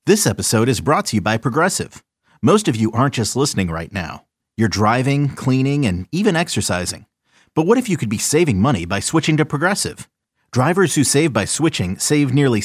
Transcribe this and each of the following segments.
This episode is brought to you by Progressive. Most of you aren't just listening right now. You're driving, cleaning, and even exercising. But what if you could be saving money by switching to Progressive? Drivers who save by switching save nearly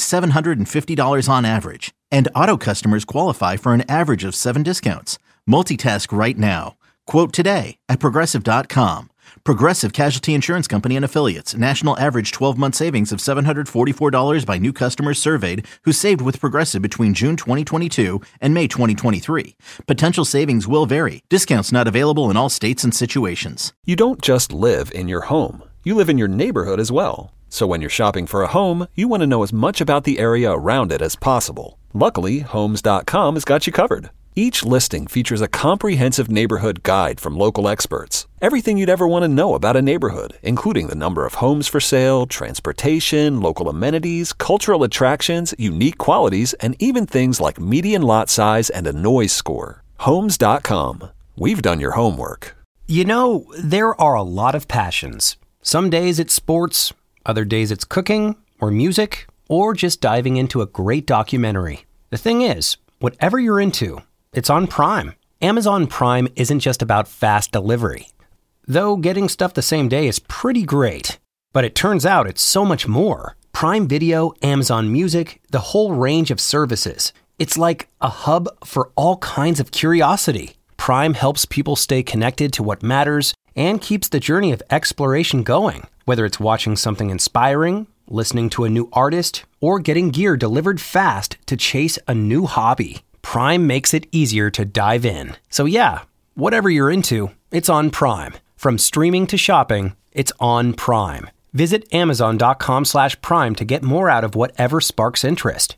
$750 on average. And auto customers qualify for an average of 7 discounts. Multitask right now. Quote today at Progressive.com. Progressive Casualty Insurance Company and Affiliates. National average 12-month savings of $744 by new customers surveyed who saved with Progressive between June 2022 and May 2023. Potential savings will vary. Discounts not available in all states and situations. You don't just live in your home. You live in your neighborhood as well. So when you're shopping for a home, you want to know as much about the area around it as possible. Luckily, Homes.com has got you covered. Each listing features a comprehensive neighborhood guide from local experts. Everything you'd ever want to know about a neighborhood, including the number of homes for sale, transportation, local amenities, cultural attractions, unique qualities, and even things like median lot size and a noise score. Homes.com. We've done your homework. You know, there are a lot of passions. Some days it's sports, other days it's cooking, or music, or just diving into a great documentary. The thing is, whatever you're into, it's on Prime. Amazon Prime isn't just about fast delivery. Though getting stuff the same day is pretty great. But it turns out it's so much more. Prime Video, Amazon Music, the whole range of services. It's like a hub for all kinds of curiosity. Prime helps people stay connected to what matters and keeps the journey of exploration going. Whether it's watching something inspiring, listening to a new artist, or getting gear delivered fast to chase a new hobby. Prime makes it easier to dive in. So yeah, whatever you're into, it's on Prime. From streaming to shopping, it's on Prime. Visit Amazon.com/Prime to get more out of whatever sparks interest.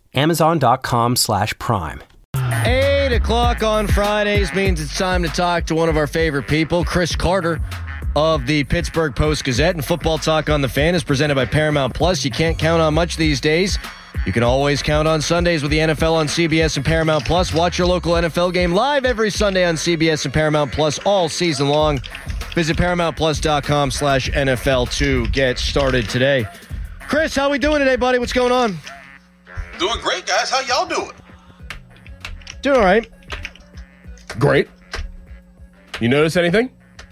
Amazon.com/Prime. 8 o'clock on Fridays means it's time to talk to one of our favorite people, Chris Carter of the Pittsburgh Post-Gazette. And Football Talk on the Fan is presented by Paramount Plus. You can't count on much these days. You can always count on Sundays with the NFL on CBS and Paramount Plus. Watch your local NFL game live every Sunday on CBS and Paramount Plus all season long. Visit ParamountPlus.com/NFL to get started today. Chris, how we doing today, buddy? What's going on? Doing great, guys. How y'all doing? Doing all right. Great. You notice anything?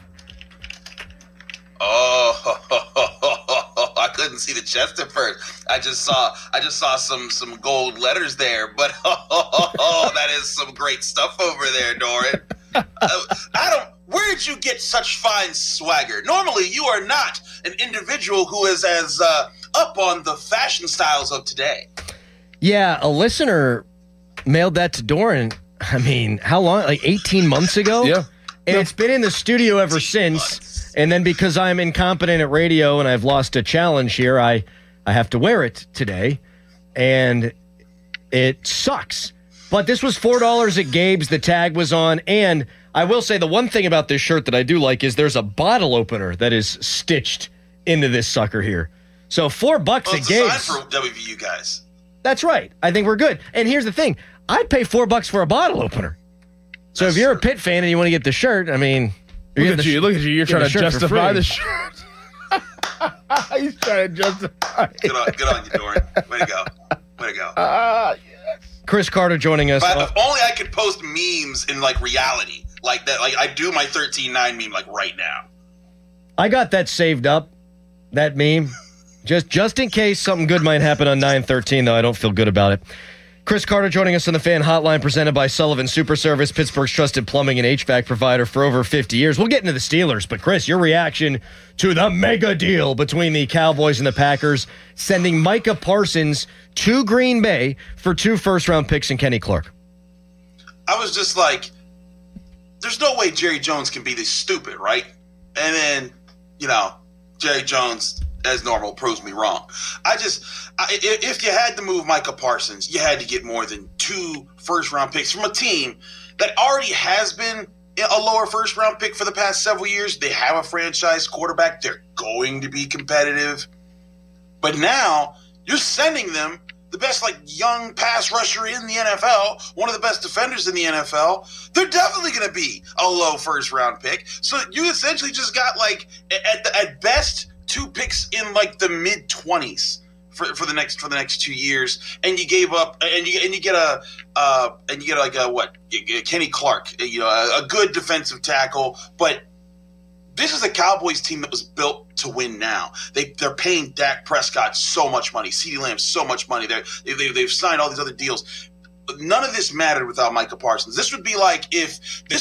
I couldn't see the chest at first. I just saw some gold letters there, but that is some great stuff over there, Doran. Where did you get such fine swagger? Normally, you are not an individual who is as up on the fashion styles of today. Yeah, a listener mailed that to Doran. I mean, how long? Like 18 months ago? Yeah. And it's been in the studio ever since. And then because I'm incompetent at radio and I've lost a challenge here, I have to wear it today. And it sucks. But this was $4 at Gabe's. The tag was on. And I will say the one thing about this shirt that I do like is there's a bottle opener that is stitched into this sucker here. So $4 at Gabe's. For WVU guys. That's right. I think we're good. And here's the thing. I'd pay $4 for a bottle opener. So if you're a Pitt fan and you want to get the shirt, I mean... Look at you. You're trying to justify the shirt. He's trying to justify it. Good on you, Doran. Way to go. Yes. Chris Carter joining us. If only I could post memes in, like, reality. Like that. Like, I do my 13-9 meme, like, right now. I got that saved up, that meme. Just in case something good might happen on 9/13, though I don't feel good about it. Chris Carter joining us on the Fan Hotline, presented by Sullivan Super Service, Pittsburgh's trusted plumbing and HVAC provider for over 50 years. We'll get into the Steelers, but Chris, your reaction to the mega deal between the Cowboys and the Packers, sending Micah Parsons to Green Bay for 2 first-round picks and Kenny Clark. I was just like, there's no way Jerry Jones can be this stupid, right? And then, Jerry Jones, as normal, proves me wrong. If you had to move Micah Parsons, you had to get more than 2 first-round picks from a team that already has been a lower first-round pick for the past several years. They have a franchise quarterback. They're going to be competitive. But now you're sending them the best young pass rusher in the NFL, one of the best defenders in the NFL. They're definitely going to be a low first-round pick. So you essentially just got at best 2 picks in the mid-20s for the next 2 years, and you gave up, and you get Kenny Clark, a good defensive tackle, but this is a Cowboys team that was built to win now. They're paying Dak Prescott so much money, CeeDee Lamb so much money. They've signed all these other deals. None of this mattered without Micah Parsons. This would be like if the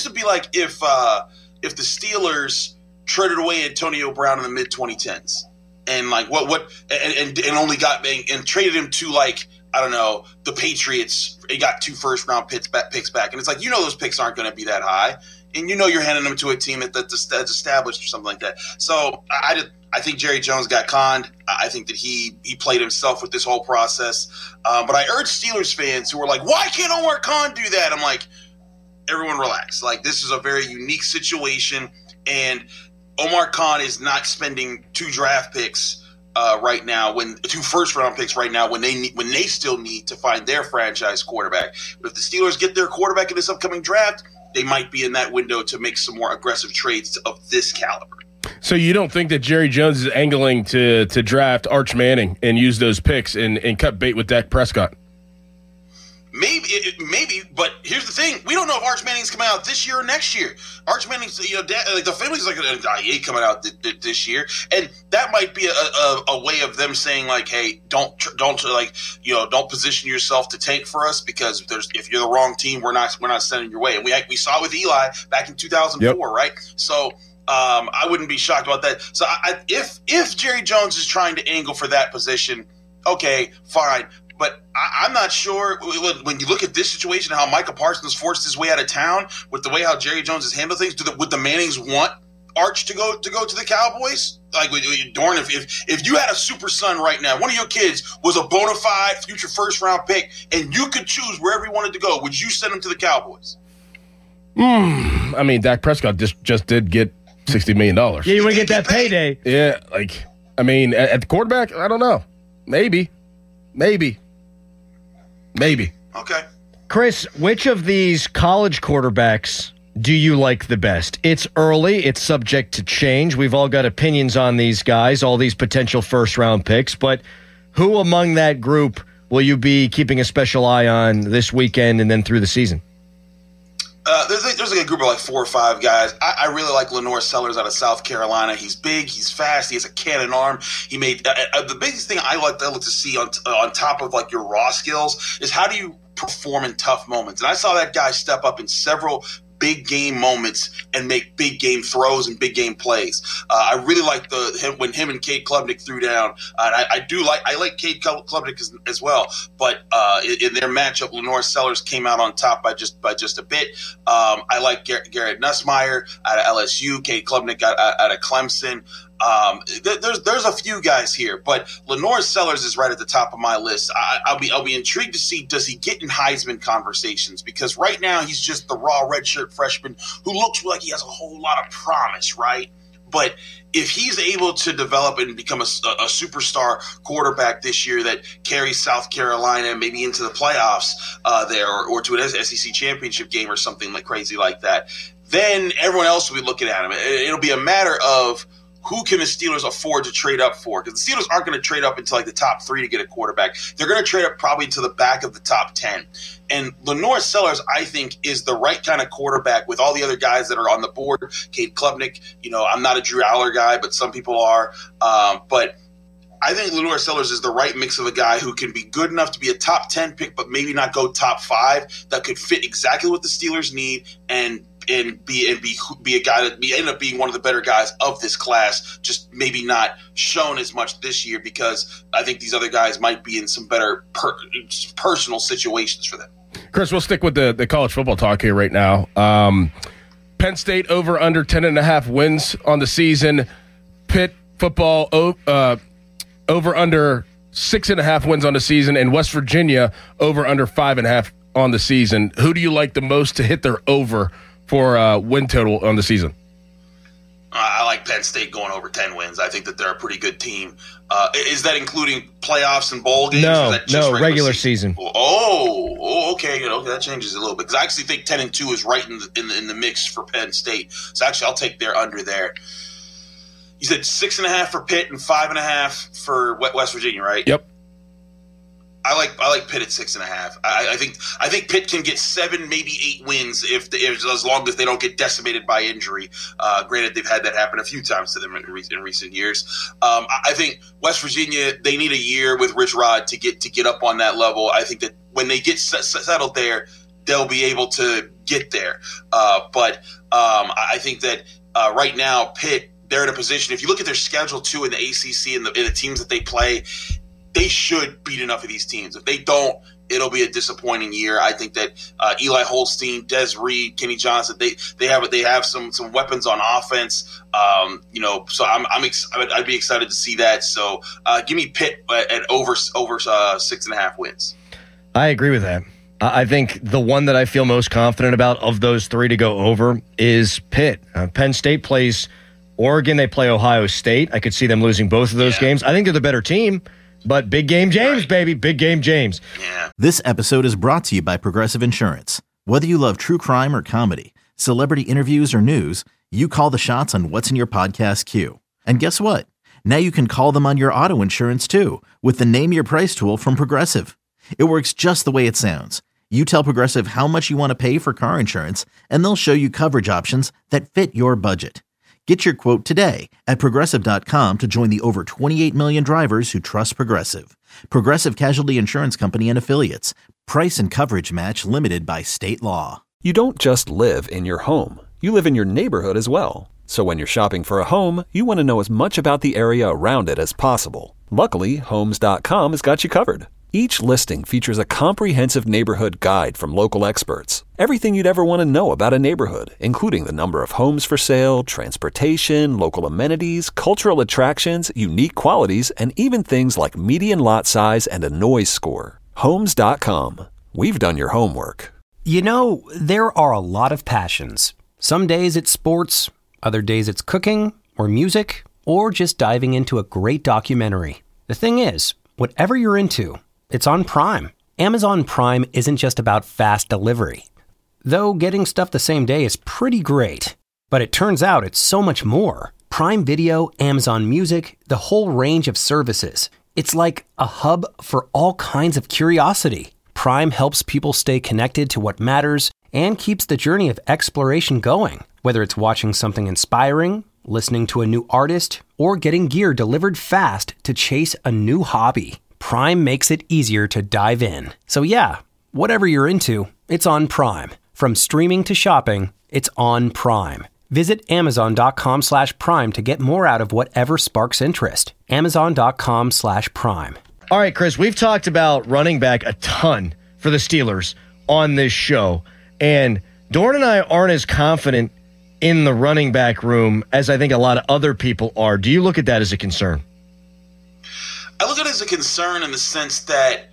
Steelers traded away Antonio Brown in the mid 2010s and only got and traded him to the Patriots. He got 2 first-round picks back, and it's like those picks aren't going to be that high. And you're handing them to a team that's established or something like that. So I think Jerry Jones got conned. I think that he played himself with this whole process. But I urge Steelers fans who are like, why can't Omar Khan do that? I'm like, everyone relax. This is a very unique situation. And Omar Khan is not spending 2 draft picks right now, 2 first-round picks right now when they still need to find their franchise quarterback. But if the Steelers get their quarterback in this upcoming draft, they might be in that window to make some more aggressive trades of this caliber. So you don't think that Jerry Jones is angling to draft Arch Manning and use those picks and cut bait with Dak Prescott? Maybe, but here's the thing: we don't know if Arch Manning's coming out this year or next year. Arch Manning's, the family's he ain't coming out this year, and that might be a way of them saying hey, don't position yourself to tank for us because if you're the wrong team, we're not sending your way. And we saw it with Eli back in 2004, yep. Right? So I wouldn't be shocked about that. So if Jerry Jones is trying to angle for that position, okay, fine. But I'm not sure when you look at this situation, how Micah Parsons forced his way out of town with the way how Jerry Jones has handled things. Would the Mannings want Arch to go to the Cowboys? Dorn, if you had a super son right now, one of your kids was a bona fide future first-round pick, and you could choose wherever you wanted to go, would you send him to the Cowboys? I mean, Dak Prescott just did get $60 million. Yeah, you want to get that payday. Yeah, at the quarterback, I don't know. Maybe. Okay. Chris, which of these college quarterbacks do you like the best? It's early. It's subject to change. We've all got opinions on these guys, all these potential first-round picks. But who among that group will you be keeping a special eye on this weekend and then through the season? There's a group of 4 or 5 guys. I really like Lenore Sellers out of South Carolina. He's big, he's fast, he has a cannon arm. He made the biggest thing I like to see on top of your raw skills is how do you perform in tough moments. And I saw that guy step up in several big game moments and make big game throws and big game plays. I really like when him and Cade Klubnik threw down. And I like Cade Klubnik as well. But in their matchup, Lenore Sellers came out on top by just a bit. I like Garrett Nussmeier out of LSU. Cade Klubnik out of Clemson. There's a few guys here, but Lenore Sellers is right at the top of my list. I'll be intrigued to see, does he get in Heisman conversations, because right now he's just the raw redshirt freshman who looks like he has a whole lot of promise, right? But if he's able to develop and become a superstar quarterback this year that carries South Carolina maybe into the playoffs or to an SEC championship game or something crazy like that, then everyone else will be looking at him. It'll be a matter of who can the Steelers afford to trade up for? Because the Steelers aren't going to trade up into the top 3 to get a quarterback. They're going to trade up probably to the back of the top 10. And Lenore Sellers, I think, is the right kind of quarterback with all the other guys that are on the board. Cade Klubnik, I'm not a Drew Aller guy, but some people are. But I think Lenore Sellers is the right mix of a guy who can be good enough to be a top 10 pick, but maybe not go top 5, that could fit exactly what the Steelers need and be a guy that end up being one of the better guys of this class, just maybe not shown as much this year because I think these other guys might be in some better personal situations for them. Chris, we'll stick with the college football talk here right now. Penn State over under 10.5 wins on the season. Pitt football over under 6.5 wins on the season, and West Virginia over under 5.5 on the season. Who do you like the most to hit their over for win total on the season? I like Penn State going over 10 wins. I think that they're a pretty good team. Is that including playoffs and bowl games? No, or is that just regular season. Oh, okay. That changes a little bit because I actually think 10-2 is right in the mix for Penn State. So actually, I'll take their under there. You said 6.5 for Pitt and 5.5 for West Virginia, right? Yep. I like Pitt at 6.5. I think Pitt can get 7, maybe 8 wins if as long as they don't get decimated by injury. Granted, they've had that happen a few times to them in recent years. I think West Virginia, they need a year with Rich Rod to get up on that level. I think that when they get settled there, they'll be able to get there. But I think that right now Pitt, they're in a position. If you look at their schedule too in the ACC and the teams that they play, they should beat enough of these teams. If they don't, it'll be a disappointing year. I think that Eli Holstein, Des Reed, Kenny Johnson, they have some weapons on offense. So I'd be excited to see that. So give me Pitt at over 6.5 wins. I agree with that. I think the one that I feel most confident about of those three to go over is Pitt. Penn State plays Oregon. They play Ohio State. I could see them losing both of those games. I think they're the better team, but big game James, baby. Big game James. Yeah. This episode is brought to you by Progressive Insurance. Whether you love true crime or comedy, celebrity interviews or news, you call the shots on what's in your podcast queue. And guess what? Now you can call them on your auto insurance too with the Name Your Price tool from Progressive. It works just the way it sounds. You tell Progressive how much you want to pay for car insurance, and they'll show you coverage options that fit your budget. Get your quote today at Progressive.com to join the over 28 million drivers who trust Progressive. Progressive Casualty Insurance Company and Affiliates. Price and coverage match limited by state law. You don't just live in your home. You live in your neighborhood as well. So when you're shopping for a home, you want to know as much about the area around it as possible. Luckily, Homes.com has got you covered. Each listing features a comprehensive neighborhood guide from local experts. Everything you'd ever want to know about a neighborhood, including the number of homes for sale, transportation, local amenities, cultural attractions, unique qualities, and even things like median lot size and a noise score. Homes.com. We've done your homework. You know, there are a lot of passions. Some days it's sports, other days it's cooking, or music, or just diving into a great documentary. The thing is, whatever you're into, it's on Prime. Amazon Prime isn't just about fast delivery. Though getting stuff the same day is pretty great. But it turns out it's so much more. Prime Video, Amazon Music, the whole range of services. It's like a hub for all kinds of curiosity. Prime helps people stay connected to what matters and keeps the journey of exploration going. Whether it's watching something inspiring, listening to a new artist, or getting gear delivered fast to chase a new hobby, Prime makes it easier to dive in. So yeah, whatever you're into, it's on Prime. From streaming to shopping, it's on Prime. Visit Amazon.com/Prime to get more out of whatever sparks interest. Amazon.com/Prime. All right, Chris, we've talked about running back a ton for the Steelers on this show, and Dorn and I aren't as confident in the running back room as I think a lot of other people are. Do you look at that as a concern? I look at it as a concern in the sense that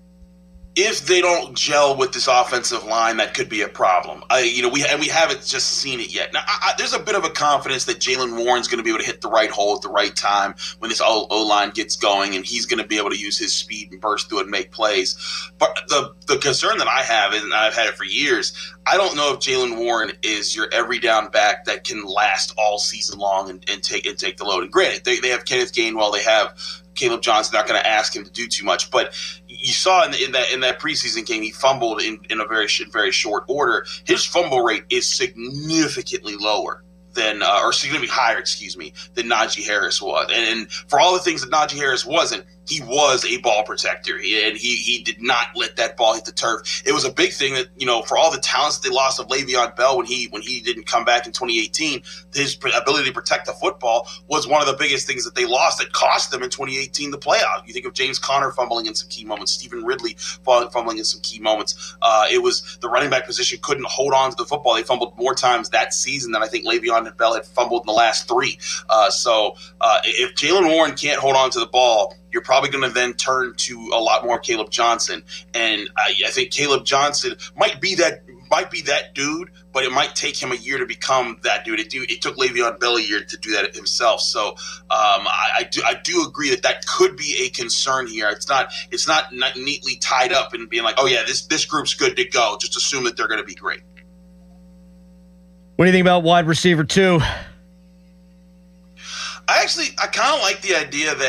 if they don't gel with this offensive line, that could be a problem. We haven't just seen it yet. Now, there's a bit of a confidence that Jaylen Warren's going to be able to hit the right hole at the right time when this O-line gets going, and he's going to be able to use his speed and burst through and make plays. But the concern that I have, and I've had it for years, I don't know if Jaylen Warren is your every down back that can last all season long and take the load. And granted, they have Kenneth Gainwell, they have Caleb Johnson, not going to ask him to do too much, but you saw in that preseason game, he fumbled in a very short order. His fumble rate is significantly lower than, or significantly higher, than Najee Harris was. And for all the things that Najee Harris wasn't, he was a ball protector, and he did not let that ball hit the turf. It was a big thing that, for all the talents that they lost of Le'Veon Bell when he didn't come back in 2018, his ability to protect the football was one of the biggest things that they lost that cost them in 2018 the playoff. You think of James Conner fumbling in some key moments, Stephen Ridley fumbling in some key moments. It was the running back position couldn't hold on to the football. They fumbled more times that season than I think Le'Veon Bell had fumbled in the last 3. So if Jaylen Warren can't hold on to the ball, you're probably going to then turn to a lot more Caleb Johnson. And I think Caleb Johnson might be that dude, but it might take him a year to become that dude. It took Le'Veon Bell a year to do that himself. So I do agree that could be a concern here. It's not neatly tied up and being like, oh yeah, this group's good to go. Just assume that they're going to be great. What do you think about wide receiver 2? I kind of like the idea that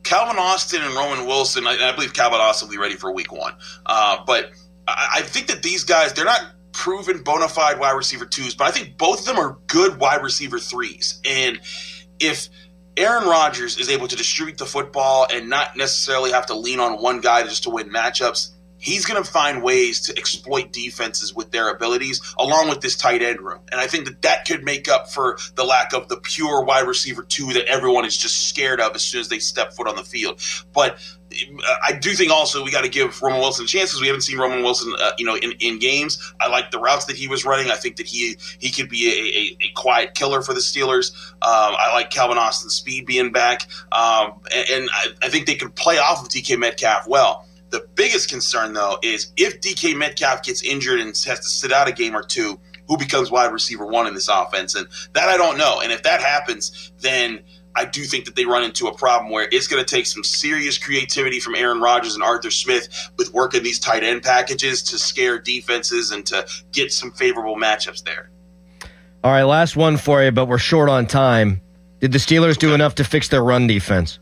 Calvin Austin and Roman Wilson, I believe Calvin Austin will be ready for week 1. But I think that these guys, they're not proven bona fide wide receiver 2s, but I think both of them are good wide receiver 3s. And if Aaron Rodgers is able to distribute the football and not necessarily have to lean on one guy just to win matchups, he's going to find ways to exploit defenses with their abilities, along with this tight end room. And I think that could make up for the lack of the pure wide receiver 2 that everyone is just scared of as soon as they step foot on the field. But I do think also we got to give Roman Wilson a chance, because we haven't seen Roman Wilson, in games. I like the routes that he was running. I think that he could be a quiet killer for the Steelers. I like Calvin Austin's speed being back, and I think they could play off of DK Metcalf well. The biggest concern, though, is if DK Metcalf gets injured and has to sit out a game or two, who becomes wide receiver 1 in this offense? And that I don't know. And if that happens, then I do think that they run into a problem where it's going to take some serious creativity from Aaron Rodgers and Arthur Smith with working these tight end packages to scare defenses and to get some favorable matchups there. All right, last one for you, but we're short on time. Did the Steelers do enough to fix their run defense?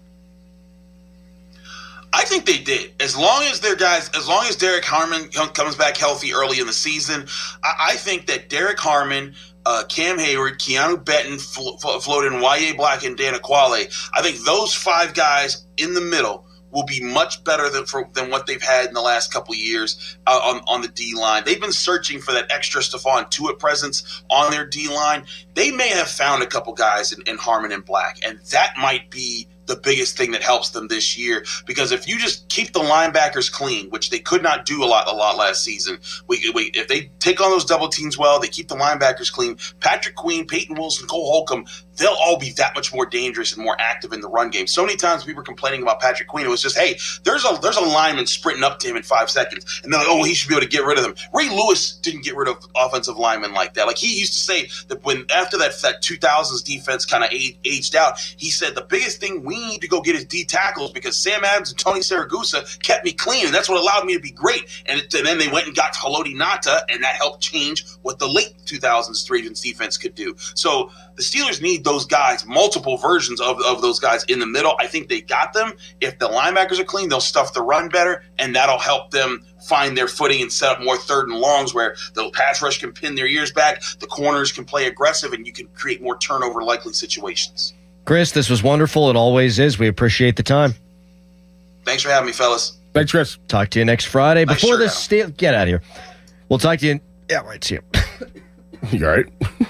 I think they did. As long as Derek Harmon comes back healthy early in the season, I think that Derek Harmon, Cam Hayward, Keanu Benton, floated in Y.A. Black, and Dan Aquale, I think those 5 guys in the middle will be much better than what they've had in the last couple of years on the D-line. They've been searching for that extra Stephon Tuitt presence on their D-line. They may have found a couple guys in Harmon and Black, and that might be the biggest thing that helps them this year, because if you just keep the linebackers clean, which they could not do a lot last season, if they take on those double teams well, they keep the linebackers clean, Patrick Queen, Peyton Wilson, Cole Holcomb, they'll all be that much more dangerous and more active in the run game. So many times we were complaining about Patrick Queen. It was just, hey, there's a lineman sprinting up to him in 5 seconds, and they're like, oh, he should be able to get rid of them. Ray Lewis didn't get rid of offensive linemen like that. Like, he used to say that when after that 2000s defense kind of aged out, he said the biggest thing we need to go get is D tackles, because Sam Adams and Tony Saragusa kept me clean, and that's what allowed me to be great. And then they went and got Haloti Ngata, and that helped change what the late 2000s Ravens defense could do. So the Steelers need those guys, multiple versions of those guys in the middle. I think they got them. If the linebackers are clean, they'll stuff the run better, and that'll help them find their footing and set up more 3rd and longs where the pass rush can pin their ears back, the corners can play aggressive, and you can create more turnover likely situations. Chris, this was wonderful. It always is. We appreciate the time. Thanks for having me, fellas. Thanks, Chris. Talk to you next Friday. Nice Before shirt, this, get out of here. We'll talk to you. Yeah, right. See you. You all right?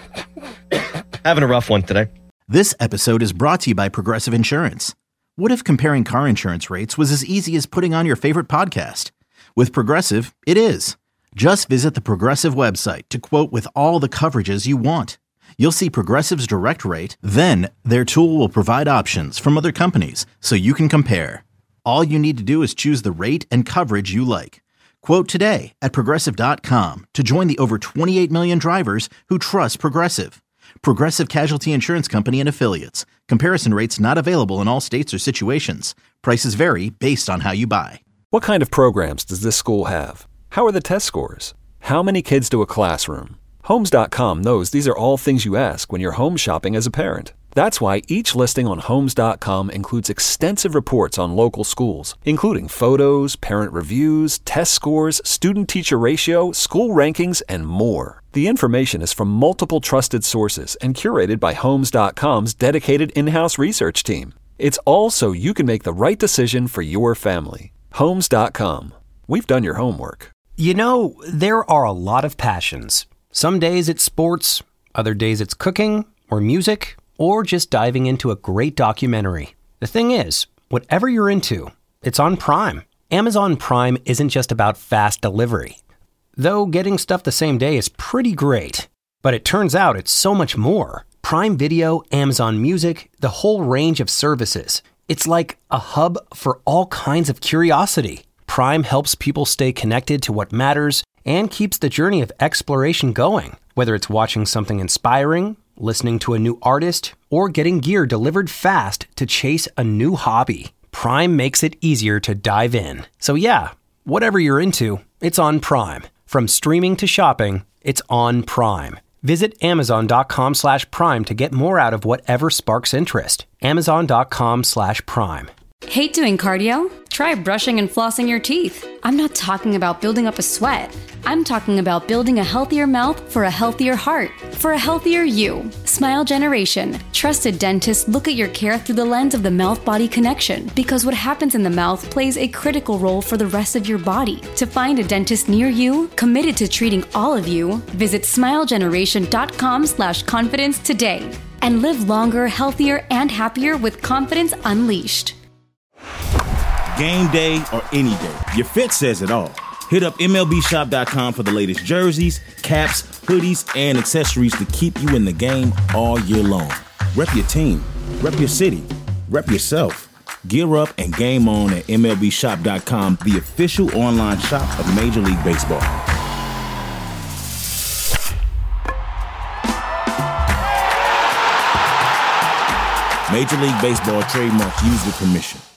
Having a rough one today. This episode is brought to you by Progressive Insurance. What if comparing car insurance rates was as easy as putting on your favorite podcast? With Progressive, it is. Just visit the Progressive website to quote with all the coverages you want. You'll see Progressive's direct rate, then their tool will provide options from other companies so you can compare. All you need to do is choose the rate and coverage you like. Quote today at Progressive.com to join the over 28 million drivers who trust Progressive. Progressive Casualty Insurance Company and Affiliates. Comparison rates not available in all states or situations. Prices vary based on how you buy. What kind of programs does this school have? How are the test scores? How many kids do a classroom? Homes.com knows these are all things you ask when you're home shopping as a parent. That's why each listing on Homes.com includes extensive reports on local schools, including photos, parent reviews, test scores, student-teacher ratio, school rankings, and more. The information is from multiple trusted sources and curated by Homes.com's dedicated in-house research team. It's all so you can make the right decision for your family. Homes.com. We've done your homework. You know, there are a lot of passions. Some days it's sports, other days it's cooking or music, or just diving into a great documentary. The thing is, whatever you're into, it's on Prime. Amazon Prime isn't just about fast delivery. Though getting stuff the same day is pretty great. But it turns out it's so much more. Prime Video, Amazon Music, the whole range of services. It's like a hub for all kinds of curiosity. Prime helps people stay connected to what matters and keeps the journey of exploration going. Whether it's watching something inspiring, listening to a new artist, or getting gear delivered fast to chase a new hobby, Prime makes it easier to dive in. So yeah, whatever you're into, it's on Prime. From streaming to shopping, it's on Prime. Visit Amazon.com/Prime to get more out of whatever sparks interest. Amazon.com/Prime. Hate doing cardio? Try brushing and flossing your teeth. I'm not talking about building up a sweat. I'm talking about building a healthier mouth for a healthier heart, for a healthier you. Smile Generation. Trusted dentists look at your care through the lens of the mouth-body connection, because what happens in the mouth plays a critical role for the rest of your body. To find a dentist near you, committed to treating all of you, visit smilegeneration.com/confidence today. And live longer, healthier, and happier with confidence unleashed. Game day or any day, your fit says it all. Hit up MLBshop.com for the latest jerseys, caps, hoodies, and accessories to keep you in the game all year long. Rep your team, rep your city, rep yourself. Gear up and game on at MLBshop.com, the official online shop of Major League Baseball. Major League Baseball trademarks used with permission.